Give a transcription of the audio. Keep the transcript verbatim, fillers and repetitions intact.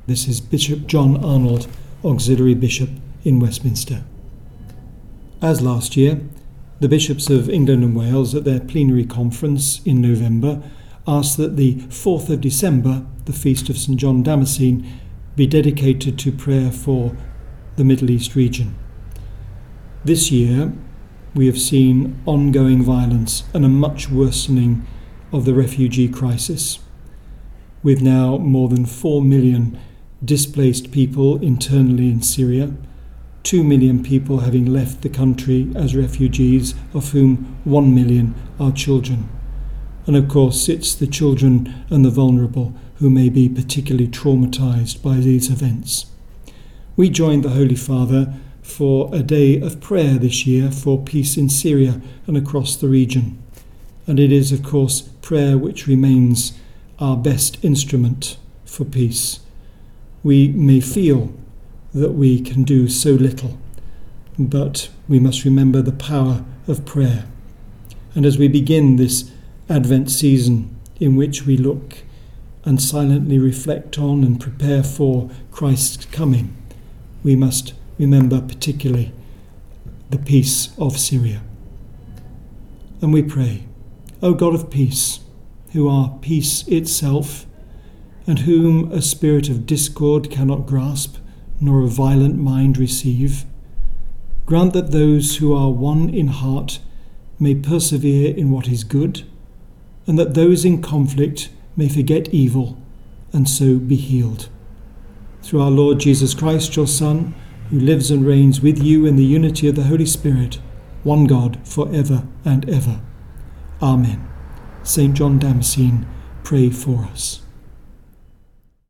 This is Bishop John Arnold, Auxiliary Bishop in Westminster. As last year, the Bishops of England and Wales at their plenary conference in November asked that the fourth of December, the feast of Saint John Damascene, be dedicated to prayer for the Middle East region. This year, we have seen ongoing violence and a much worsening of the refugee crisis, with now more than four million displaced people internally in Syria, two million people having left the country as refugees, of whom one million are children. And of course, it's the children and the vulnerable who may be particularly traumatized by these events. We joined the Holy Father for a day of prayer this year for peace in Syria and across the region. And it is, of course, prayer which remains our best instrument for peace. We may feel that we can do so little, but we must remember the power of prayer. And as we begin this Advent season in which we look and silently reflect on and prepare for Christ's coming, we must remember particularly the peace of Syria. And we pray, O God of peace, who are peace itself, and whom a spirit of discord cannot grasp, nor a violent mind receive, grant that those who are one in heart may persevere in what is good, and that those in conflict may forget evil, and so be healed. Through our Lord Jesus Christ, your Son, who lives and reigns with you in the unity of the Holy Spirit, one God, for ever and ever. Amen. Saint John Damascene, pray for us.